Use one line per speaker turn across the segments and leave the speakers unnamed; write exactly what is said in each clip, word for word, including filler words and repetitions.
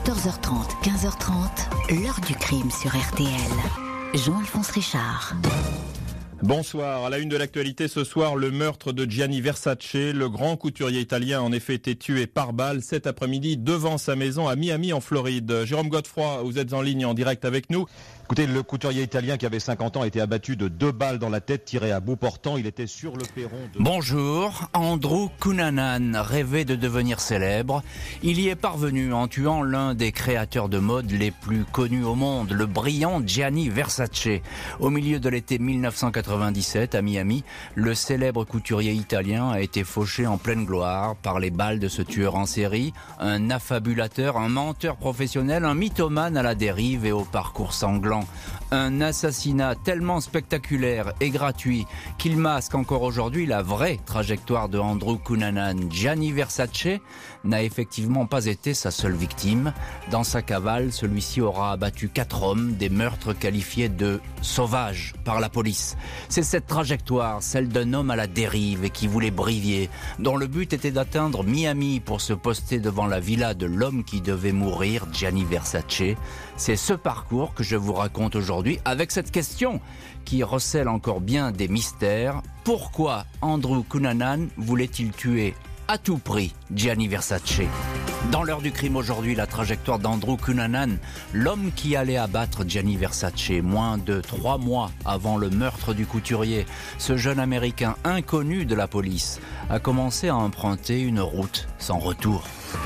quatorze heures trente, quinze heures trente, l'heure du crime sur R T L. Jean-Alphonse Richard.
Bonsoir. À la une de l'actualité ce soir, le meurtre de Gianni Versace. Le grand couturier italien a en effet été tué par balle cet après-midi devant sa maison à Miami en Floride. Jérôme Godefroy, vous êtes en ligne en direct avec nous.
Écoutez, le couturier italien qui avait cinquante ans a été abattu de deux balles dans la tête tirées à bout portant. Il était sur le perron de...
Bonjour, Andrew Cunanan rêvait de devenir célèbre. Il y est parvenu en tuant l'un des créateurs de mode les plus connus au monde, le brillant Gianni Versace. Au milieu de l'été mille neuf cent quatre-vingt-dix-sept, à Miami, le célèbre couturier italien a été fauché en pleine gloire par les balles de ce tueur en série, un affabulateur, un menteur professionnel, un mythomane à la dérive et au parcours sanglant. Un assassinat tellement spectaculaire et gratuit qu'il masque encore aujourd'hui la vraie trajectoire de Andrew Cunanan. Gianni Versace n'a effectivement pas été sa seule victime. Dans sa cavale, celui-ci aura abattu quatre hommes, des meurtres qualifiés de sauvages par la police. C'est cette trajectoire, celle d'un homme à la dérive et qui voulait briller, dont le but était d'atteindre Miami pour se poster devant la villa de l'homme qui devait mourir, Gianni Versace. C'est ce parcours que je vous raconte aujourd'hui avec cette question qui recèle encore bien des mystères. Pourquoi Andrew Cunanan voulait-il tuer à tout prix Gianni Versace? Dans l'heure du crime aujourd'hui, la trajectoire d'Andrew Cunanan, l'homme qui allait abattre Gianni Versace moins de trois mois avant le meurtre du couturier. Ce jeune Américain inconnu de la police a commencé à emprunter une route sans retour.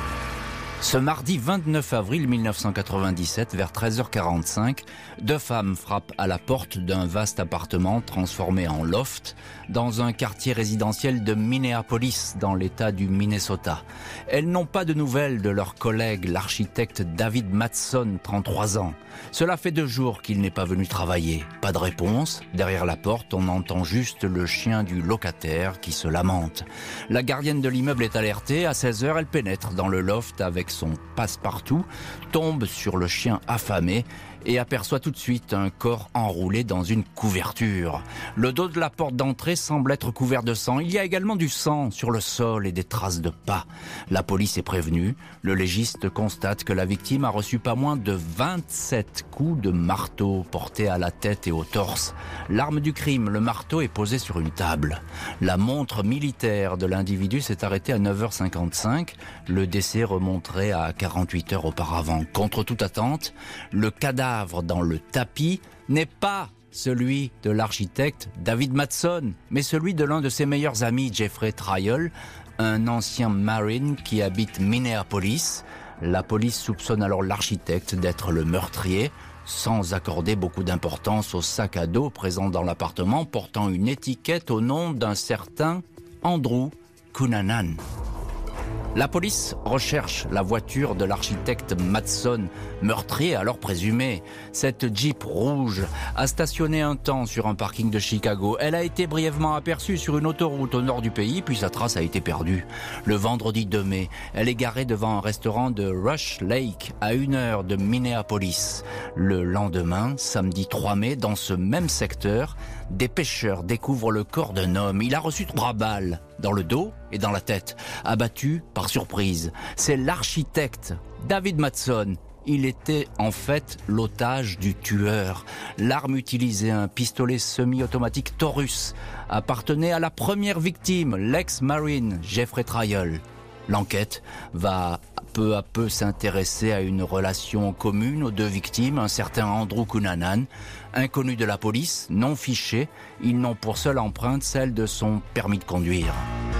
Ce mardi vingt-neuf avril mille neuf cent quatre-vingt-dix-sept, vers treize heures quarante-cinq, deux femmes frappent à la porte d'un vaste appartement transformé en loft dans un quartier résidentiel de Minneapolis, dans l'état du Minnesota. Elles n'ont pas de nouvelles de leur collègue, l'architecte David Matson, trente-trois ans. Cela fait deux jours qu'il n'est pas venu travailler. Pas de réponse. Derrière la porte, on entend juste le chien du locataire qui se lamente. La gardienne de l'immeuble est alertée. À seize heures, elle pénètre dans le loft avec son passe-partout, tombe sur le chien affamé et aperçoit tout de suite un corps enroulé dans une couverture. Le dos de la porte d'entrée semble être couvert de sang. Il y a également du sang sur le sol et des traces de pas. La police est prévenue. Le légiste constate que la victime a reçu pas moins de vingt-sept coups de marteau portés à la tête et au torse. L'arme du crime, le marteau, est posé sur une table. La montre militaire de l'individu s'est arrêtée à neuf heures cinquante-cinq. Le décès remonterait à quarante-huit heures auparavant. Contre toute attente, le cadavre dans le tapis n'est pas celui de l'architecte David Matson, mais celui de l'un de ses meilleurs amis, Jeffrey Traiol, un ancien Marine qui habite Minneapolis. La police soupçonne alors l'architecte d'être le meurtrier, sans accorder beaucoup d'importance au sac à dos présent dans l'appartement, portant une étiquette au nom d'un certain Andrew Cunanan. La police recherche la voiture de l'architecte Matson, meurtrier alors présumé. Cette Jeep rouge a stationné un temps sur un parking de Chicago. Elle a été brièvement aperçue sur une autoroute au nord du pays, puis sa trace a été perdue. Le vendredi deux mai, elle est garée devant un restaurant de Rush Lake, à une heure de Minneapolis. Le lendemain, samedi trois mai, dans ce même secteur, des pêcheurs découvrent le corps d'un homme. Il a reçu trois balles dans le dos et dans la tête, abattu par surprise. C'est l'architecte David Matson. Il était en fait l'otage du tueur. L'arme utilisée, un pistolet semi-automatique Taurus, appartenait à la première victime, l'ex-marine Jeffrey Traiol. L'enquête va peu à peu s'intéresser à une relation commune aux deux victimes, un certain Andrew Cunanan, inconnu de la police, non fiché. Ils n'ont pour seule empreinte celle de son permis de conduire.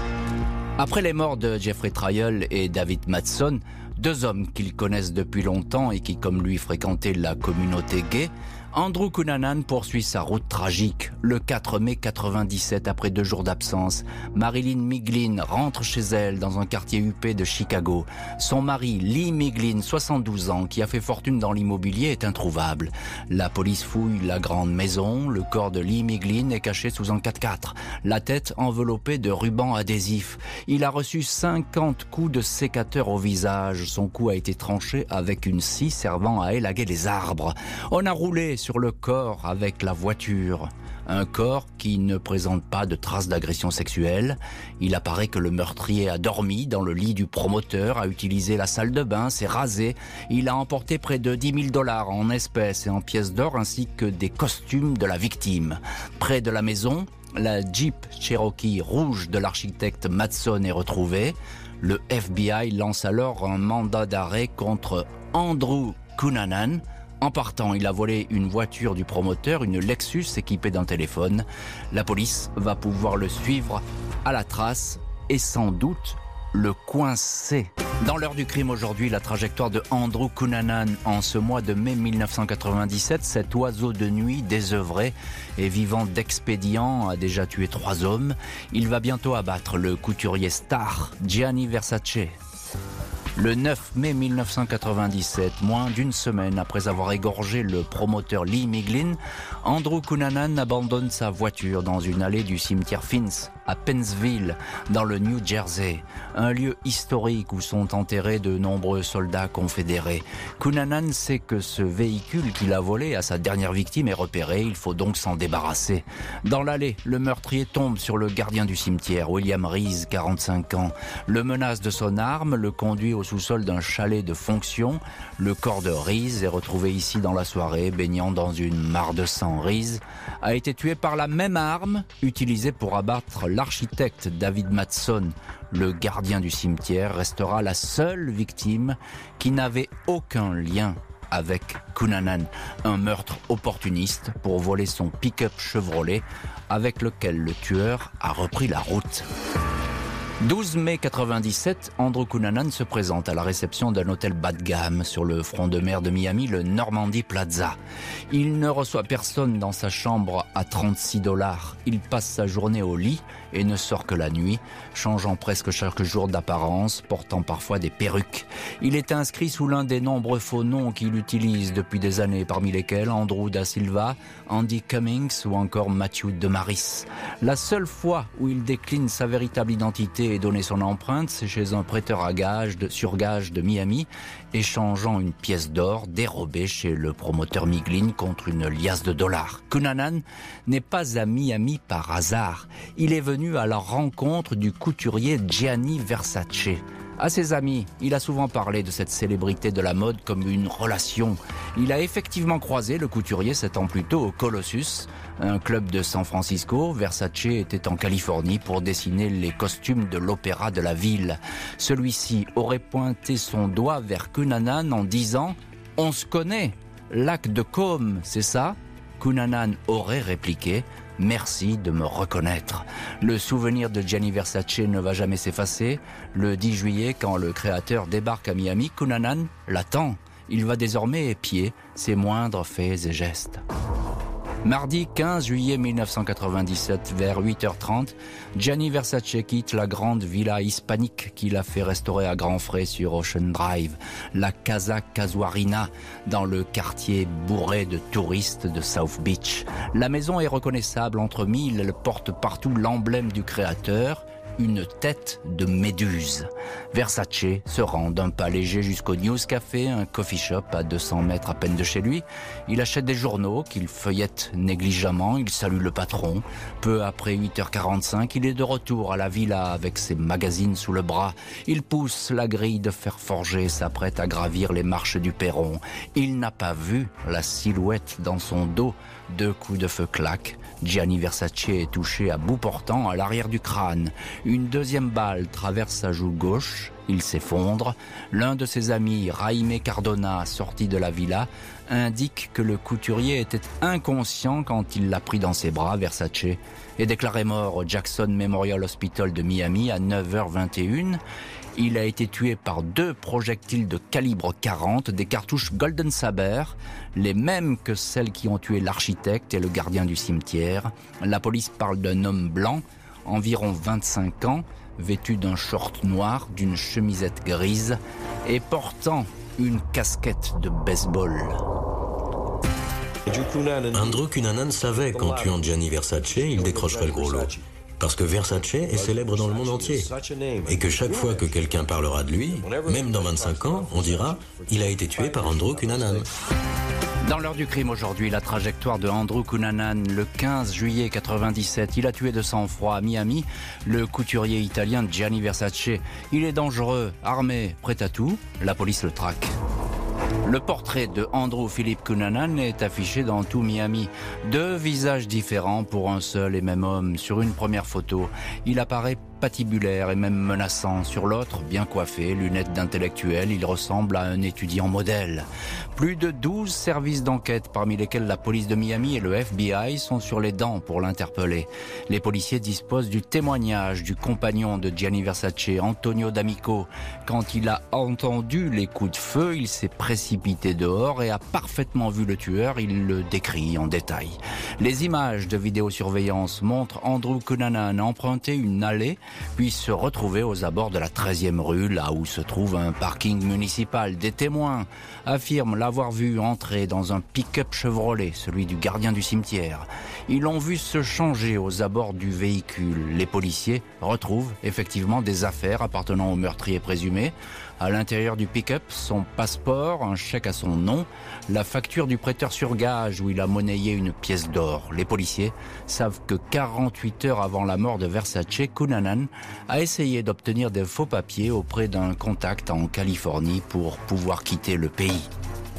Après les morts de Jeffrey Traiol et David Matson, deux hommes qu'ils connaissent depuis longtemps et qui, comme lui, fréquentaient la communauté gay, Andrew Cunanan poursuit sa route tragique. Le quatre mai quatre-vingt-dix-sept, après deux jours d'absence, Marilyn Miglin rentre chez elle dans un quartier huppé de Chicago. Son mari, Lee Miglin, soixante-douze ans, qui a fait fortune dans l'immobilier, est introuvable. La police fouille la grande maison. Le corps de Lee Miglin est caché sous un quatre-quatre, la tête enveloppée de rubans adhésifs. Il a reçu cinquante coups de sécateur au visage. Son cou a été tranché avec une scie servant à élaguer les arbres. On a roulé sur le corps avec la voiture. Un corps qui ne présente pas de traces d'agression sexuelle. Il apparaît que le meurtrier a dormi dans le lit du promoteur, a utilisé la salle de bain, s'est rasé. Il a emporté près de dix mille dollars en espèces et en pièces d'or ainsi que des costumes de la victime. Près de la maison, la Jeep Cherokee rouge de l'architecte Matson est retrouvée. Le F B I lance alors un mandat d'arrêt contre Andrew Cunanan. En partant, il a volé une voiture du promoteur, une Lexus équipée d'un téléphone. La police va pouvoir le suivre à la trace et sans doute le coincer. Dans l'heure du crime aujourd'hui, la trajectoire de Andrew Cunanan en ce mois de mai mille neuf cent quatre-vingt-dix-sept, cet oiseau de nuit désœuvré et vivant d'expédients a déjà tué trois hommes. Il va bientôt abattre le couturier star Gianni Versace. Le neuf mai mille neuf cent quatre-vingt-dix-sept, moins d'une semaine après avoir égorgé le promoteur Lee Miglin, Andrew Cunanan abandonne sa voiture dans une allée du cimetière Finns, à Pennsville, dans le New Jersey, un lieu historique où sont enterrés de nombreux soldats confédérés. Cunanan sait que ce véhicule qu'il a volé à sa dernière victime est repéré, il faut donc s'en débarrasser. Dans l'allée, le meurtrier tombe sur le gardien du cimetière, William Reese, quarante-cinq ans. Le menace de son arme, le conduit au sous-sol d'un chalet de fonction. Le corps de Reese est retrouvé ici dans la soirée, baignant dans une mare de sang. Reese a été tué par la même arme utilisée pour abattre l'architecte David Matson. Le gardien du cimetière restera la seule victime qui n'avait aucun lien avec Cunanan. Un meurtre opportuniste pour voler son pick-up Chevrolet avec lequel le tueur a repris la route. douze mai quatre-vingt-dix-sept, Andrew Cunanan se présente à la réception d'un hôtel bas de gamme sur le front de mer de Miami, le Normandy Plaza. Il ne reçoit personne dans sa chambre à trente-six dollars. Il passe sa journée au lit et ne sort que la nuit, changeant presque chaque jour d'apparence, portant parfois des perruques. Il est inscrit sous l'un des nombreux faux noms qu'il utilise depuis des années, parmi lesquels Andrew Da Silva, Andy Cummings ou encore Matthew DeMaris. La seule fois où il décline sa véritable identité et donner son empreinte, c'est chez un prêteur à gage de, sur gage de Miami, échangeant une pièce d'or dérobée chez le promoteur Miglin contre une liasse de dollars. Cunanan n'est pas à Miami par hasard. Il est venu à la rencontre du couturier Gianni Versace. À ses amis, il a souvent parlé de cette célébrité de la mode comme une relation. Il a effectivement croisé le couturier sept ans plus tôt au Colossus, un club de San Francisco. Versace était en Californie pour dessiner les costumes de l'opéra de la ville. Celui-ci aurait pointé son doigt vers Cunanan en disant « On se connaît, lac de Côme, c'est ça ?» Cunanan aurait répliqué « Merci de me reconnaître ». Le souvenir de Gianni Versace ne va jamais s'effacer. Le dix juillet, quand le créateur débarque à Miami, Cunanan l'attend. Il va désormais épier ses moindres faits et gestes. Mardi quinze juillet mille neuf cent quatre-vingt-dix-sept, vers huit heures trente, Gianni Versace quitte la grande villa hispanique qu'il a fait restaurer à grands frais sur Ocean Drive, la Casa Casuarina, dans le quartier bourré de touristes de South Beach. La maison est reconnaissable entre mille, elle porte partout l'emblème du créateur, une tête de méduse. Versace se rend d'un pas léger jusqu'au News Café, un coffee shop à deux cents mètres à peine de chez lui. Il achète des journaux qu'il feuillette négligemment, il salue le patron. Peu après huit heures quarante-cinq, il est de retour à la villa avec ses magazines sous le bras. Il pousse la grille de fer forgé, s'apprête à gravir les marches du perron. Il n'a pas vu la silhouette dans son dos. Deux coups de feu claquent. Gianni Versace est touché à bout portant à l'arrière du crâne. Une deuxième balle traverse sa joue gauche. Il s'effondre. L'un de ses amis, Jaime Cardona, sorti de la villa, indique que le couturier était inconscient quand il l'a pris dans ses bras. Versace est déclaré mort au Jackson Memorial Hospital de Miami à neuf heures vingt et une. Il a été tué par deux projectiles de calibre quarante, des cartouches Golden Saber, les mêmes que celles qui ont tué l'architecte et le gardien du cimetière. La police parle d'un homme blanc, environ vingt-cinq ans, vêtu d'un short noir, d'une chemisette grise et portant une casquette de baseball.
Andrew Cunanan savait qu'en tuant Gianni Versace, il décrocherait le gros lot. parce que Versace est célèbre dans le monde entier. Et que chaque fois que quelqu'un parlera de lui, même dans vingt-cinq ans, on dira « il a été tué par Andrew Cunanan ».
Dans l'heure du crime aujourd'hui, la trajectoire de Andrew Cunanan. Le quinze juillet quatre-vingt-dix-sept, il a tué de sang-froid à Miami le couturier italien Gianni Versace. Il est dangereux, armé, prêt à tout. La police le traque. Le portrait de Andrew Philip Cunanan est affiché dans tout Miami. Deux visages différents pour un seul et même homme. Sur une première photo, il apparaît patibulaire et même menaçant. Sur l'autre, bien coiffé, lunettes d'intellectuel, il ressemble à un étudiant modèle. Plus de douze services d'enquête, parmi lesquels la police de Miami et le F B I, sont sur les dents pour l'interpeller. Les policiers disposent du témoignage du compagnon de Gianni Versace, Antonio D'Amico. Quand il a entendu les coups de feu, il s'est précipité dehors et a parfaitement vu le tueur. Il le décrit en détail. Les images de vidéosurveillance montrent Andrew Cunanan emprunter une allée puis se retrouver aux abords de la treizième rue, là où se trouve un parking municipal. Des témoins affirment l'avoir vu entrer dans un pick-up Chevrolet, celui du gardien du cimetière. Ils l'ont vu se changer aux abords du véhicule. Les policiers retrouvent effectivement des affaires appartenant au meurtrier présumé. À l'intérieur du pick-up, son passeport, un chèque à son nom, la facture du prêteur sur gage où il a monnayé une pièce d'or. Les policiers savent que quarante-huit heures avant la mort de Versace, Cunanan a essayé d'obtenir des faux papiers auprès d'un contact en Californie pour pouvoir quitter le pays.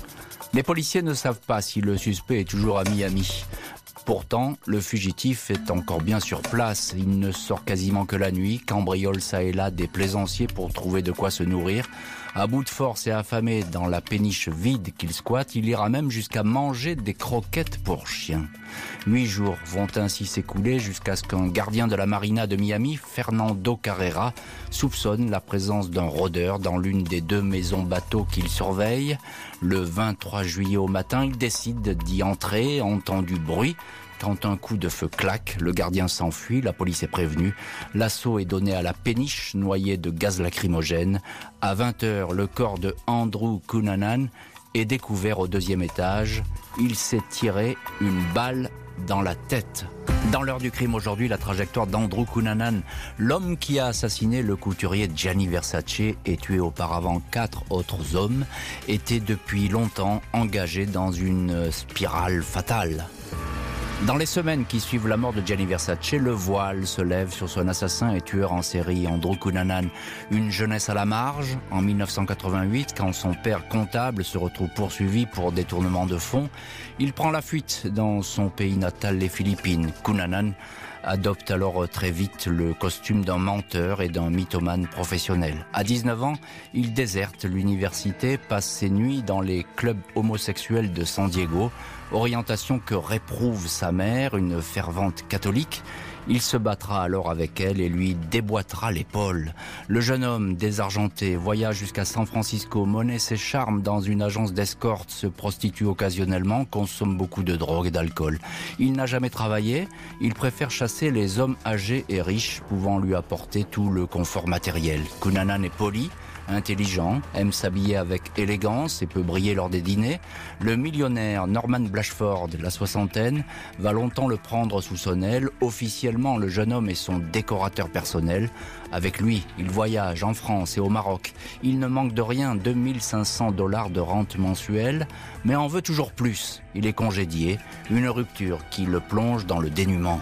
Les policiers ne savent pas si le suspect est toujours à Miami. Pourtant, le fugitif est encore bien sur place. Il ne sort quasiment que la nuit, cambriole ça et là des plaisanciers pour trouver de quoi se nourrir. À bout de force et affamé dans la péniche vide qu'il squatte, il ira même jusqu'à manger des croquettes pour chiens. Huit jours vont ainsi s'écouler jusqu'à ce qu'un gardien de la marina de Miami, Fernando Carrera, soupçonne la présence d'un rôdeur dans l'une des deux maisons bateaux qu'il surveille. Le vingt-trois juillet au matin, il décide d'y entrer, entend du bruit. Quand un coup de feu claque, le gardien s'enfuit, la police est prévenue. L'assaut est donné à la péniche, noyée de gaz lacrymogène. À vingt heures, le corps de Andrew Cunanan est découvert au deuxième étage. Il s'est tiré une balle dans la tête. Dans l'heure du crime aujourd'hui, la trajectoire d'Andrew Cunanan, l'homme qui a assassiné le couturier Gianni Versace et tué auparavant quatre autres hommes, était depuis longtemps engagé dans une spirale fatale. Dans les semaines qui suivent la mort de Gianni Versace, le voile se lève sur son assassin et tueur en série, Andrew Cunanan. Une jeunesse à la marge, en mille neuf cent quatre-vingt-huit, quand son père comptable se retrouve poursuivi pour détournement de fonds, il prend la fuite dans son pays natal, les Philippines. Cunanan adopte alors très vite le costume d'un menteur et d'un mythomane professionnel. À dix-neuf ans, il déserte l'université, passe ses nuits dans les clubs homosexuels de San Diego, orientation que réprouve sa mère, une fervente catholique. Il se battra alors avec elle et lui déboîtera l'épaule. Le jeune homme, désargenté, voyage jusqu'à San Francisco, monnaie ses charmes dans une agence d'escorte, se prostitue occasionnellement, consomme beaucoup de drogue et d'alcool. Il n'a jamais travaillé, il préfère chasser les hommes âgés et riches, pouvant lui apporter tout le confort matériel. Cunanan est poli, intelligent, aime s'habiller avec élégance et peut briller lors des dîners. Le millionnaire Norman Blatchford, la soixantaine, va longtemps le prendre sous son aile. Officiellement, le jeune homme est son décorateur personnel. Avec lui, il voyage en France et au Maroc. Il ne manque de rien, deux mille cinq cents dollars de rente mensuelle, mais en veut toujours plus. Il est congédié, une rupture qui le plonge dans le dénuement.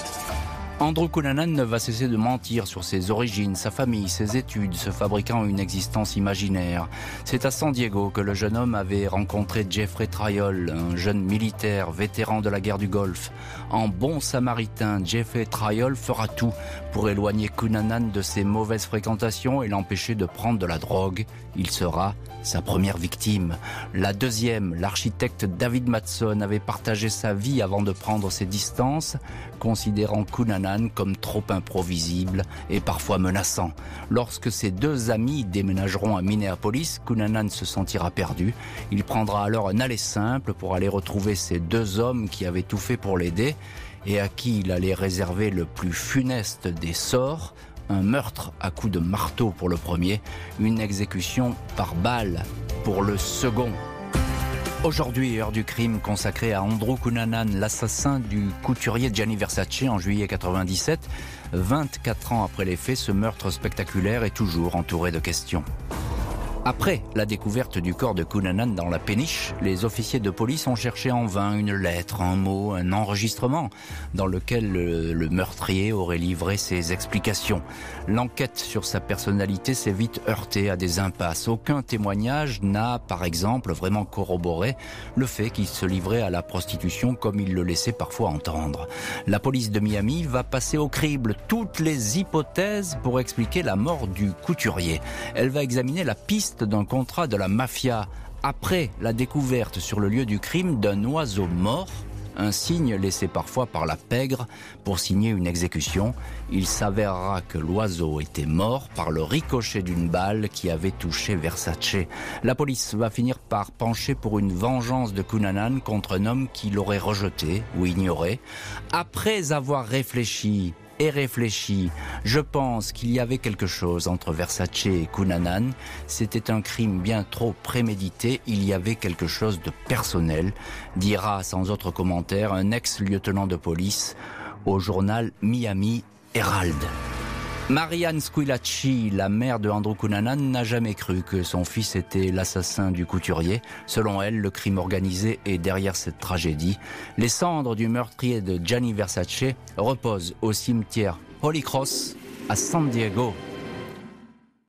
Andrew Cunanan ne va cesser de mentir sur ses origines, sa famille, ses études, se fabriquant une existence imaginaire. C'est à San Diego que le jeune homme avait rencontré Jeffrey Traiol, un jeune militaire vétéran de la guerre du Golfe. En bon samaritain, Jeffrey Traiol fera tout pour éloigner Cunanan de ses mauvaises fréquentations et l'empêcher de prendre de la drogue. Il sera sa première victime. La deuxième, l'architecte David Matson, avait partagé sa vie avant de prendre ses distances, considérant Cunanan comme trop imprévisible et parfois menaçant. Lorsque ses deux amis déménageront à Minneapolis, Cunanan se sentira perdu. Il prendra alors un aller simple pour aller retrouver ces deux hommes qui avaient tout fait pour l'aider et à qui il allait réserver le plus funeste des sorts. Un meurtre à coups de marteau pour le premier, une exécution par balle pour le second. Aujourd'hui, heure du crime consacrée à Andrew Cunanan, l'assassin du couturier Gianni Versace en juillet quatre-vingt-dix-sept. vingt-quatre ans après les faits, ce meurtre spectaculaire est toujours entouré de questions. Après la découverte du corps de Cunanan dans la péniche, les officiers de police ont cherché en vain une lettre, un mot, un enregistrement dans lequel le, le meurtrier aurait livré ses explications. L'enquête sur sa personnalité s'est vite heurtée à des impasses. Aucun témoignage n'a, par exemple, vraiment corroboré le fait qu'il se livrait à la prostitution comme il le laissait parfois entendre. La police de Miami va passer au crible toutes les hypothèses pour expliquer la mort du couturier. Elle va examiner la piste d'un contrat de la mafia après la découverte sur le lieu du crime d'un oiseau mort, un signe laissé parfois par la pègre pour signer une exécution. Il s'avérera que l'oiseau était mort par le ricochet d'une balle qui avait touché Versace. La police va finir par pencher pour une vengeance de Cunanan contre un homme qui l'aurait rejeté ou ignoré. Après avoir réfléchi et réfléchi, je pense qu'il y avait quelque chose entre Versace et Cunanan. C'était un crime bien trop prémédité, il y avait quelque chose de personnel, dira sans autre commentaire un ex-lieutenant de police au journal Miami Herald. Marianne Squilacci, la mère de Andrew Cunanan, n'a jamais cru que son fils était l'assassin du couturier. Selon elle, le crime organisé est derrière cette tragédie. Les cendres du meurtrier de Gianni Versace reposent au cimetière Holy Cross à San Diego,